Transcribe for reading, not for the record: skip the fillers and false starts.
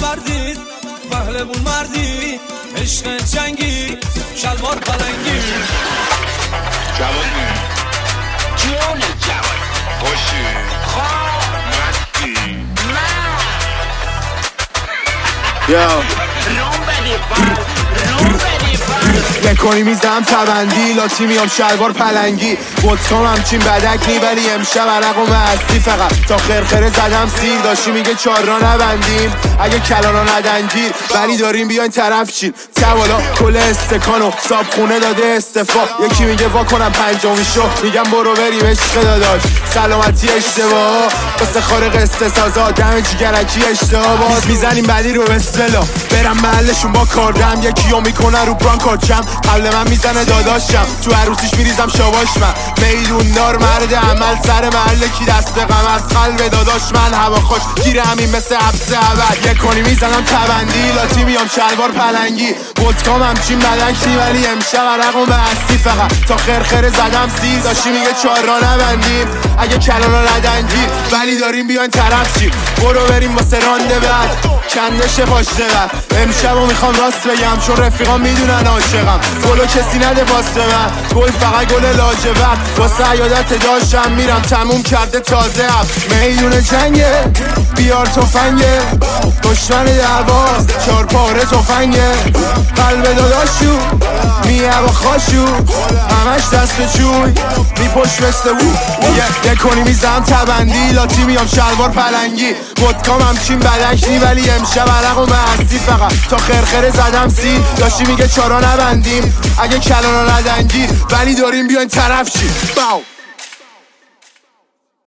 نبردید پهلوون مردی عشق جنگی شلوار پلنگی جوانی جون جوان خوشی مستی روم بدی نکنی میزم تبندی لاتی میام شلوار پلنگی بودکام همچین بدک نی ولی امشب عرق و مستی فقط تا خرخره زدم سیر داشتی میگه چار را نبندیم اگه کلانا ندنگیر ولی داریم بیاین طرف چین توالا کل استکانو صاب خونه داده استفا یکی میگه وا کنم پنجمی شو میگم برو بریم عشق داداش سلامتی اشتباه واسه خارق استسازا دم جیگرکی اشتباه باز میزنیم بعدی رو بسلا برم محلشون با کاردم یکیو میکنه رو برانکارچم قبل من میزنه داداشم تو عروسیش میریزم شواش من میدون دار مرد عمل سر محله کی دست غم از قلب داداش من هوا خوش گیره همین مثل حبس عبد یکونی میزنم تبندی لاتی میام شلوار پلنگی بودکام همچین بدک نی ولی امشب عرق و مستی فقط تا خرخره زدم سیر داشتی میگه چار را نبندیم اگه کلانا ندنگیر ولی داریم بیاین طرف چیم برو بریم واسه رانده بعد کندش پاشته بعد امشبو میخوام راست بگم چون رفیقام میدونن عاشقم گلو کسی نده واسه من گل فقط گل لاجورد واسه عیادت داشتم میرم تموم کرده تازه اب میدون جنگه بیار تفنگه دشمن دعوا چار پاره تفنگه قلب داداشو میه با خاشو همش دست چوی میپشت مثل یکونی میزم تبندی لاتی میام شلوار پلنگی بودکام همچین بدک نی ولی امشب عرق و مستی فقط تا خرخره زدم سیر داشتی میگه چارا نبندیم اگه کلانا ندنگیر ولی داریم بیاین طرف چی باو